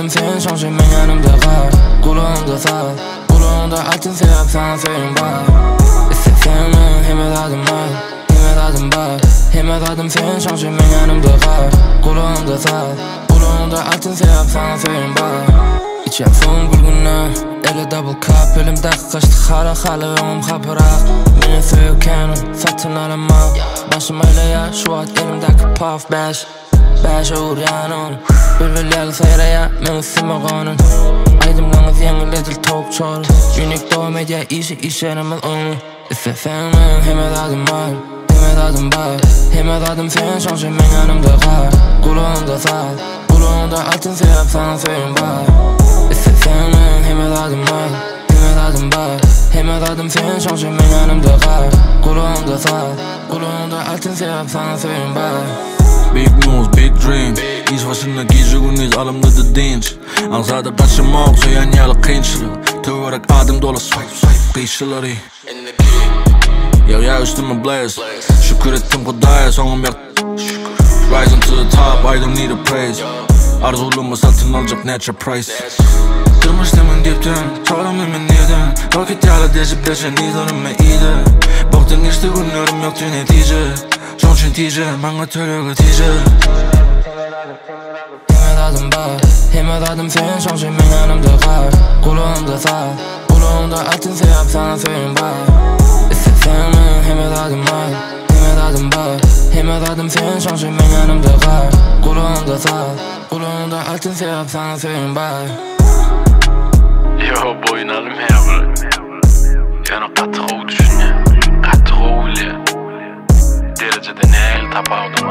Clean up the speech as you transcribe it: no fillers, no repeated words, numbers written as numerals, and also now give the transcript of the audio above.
adım sen şansın men yanımda kal. Kulağımda sal, kulağımda altın sevap sana söyleyin bak. İstesem hemen adım var, hemen adım var. Hemen adım sen şansın men yanımda kal. Kulağımda sal, kulağımda altın sevap sana söyleyin bak. İçen son gülgünler, ele double cup. Elimde kaçtı hala önüm kapırak. Beni söyleyken satın alamam. Başım öyle ya şu an elimdeki puff bash. Bash uğur yanın Bülbülleri seyre ya men üstüme konun. Aydımlarınız yeniledir top çor. Unik doğu medya işlerimiz onu. İstesen men hemen adım var, hemen adım var. Hemen adım sen şansın men yanımda kal. Kulağımda sal, kulağımda altın sevap sana söyleyeyim bak. İstesen men hemen adım var, hemen adım var. Hemen adım sen şansın men yanımda kal. Kulağımda sal, kulağımda altın sevap sana söyleyeyim bak. Big moves, big dreams. İş başında gizli alımda da dinç. Ansada kaçırmak soyan yalı kıyınçılık. Tövörek adım dolu swipe kıyışıları. Ya üstüme blaze. Şükür ettim Kudaya sonum yak. Rising to the top, I don't need a praise. Arzulumu satın alacak natural price. Durmuş demin dipten, çoğlam emin neyden. Vakit yağla dezip deşen idarım ve iyiydi. Boktan geçti günlerim yoktu netice. Şonçun tice, bana töreğe tice. Hemen adım var, hemen adım sen şonçun men yanımda kal. Kulağımda sal, kulağımda altın sevap sana söyleyeyim bak. İstesen hemen adım var, hemen adım var. Hemen adım sen şonçun men yanımda kal. Kulağımda sal, kulağımda altın sevap sana söyleyeyim bak. Yo boynalım ya bırak. Yani katı düşünce, katı ile derecede ne el tapağı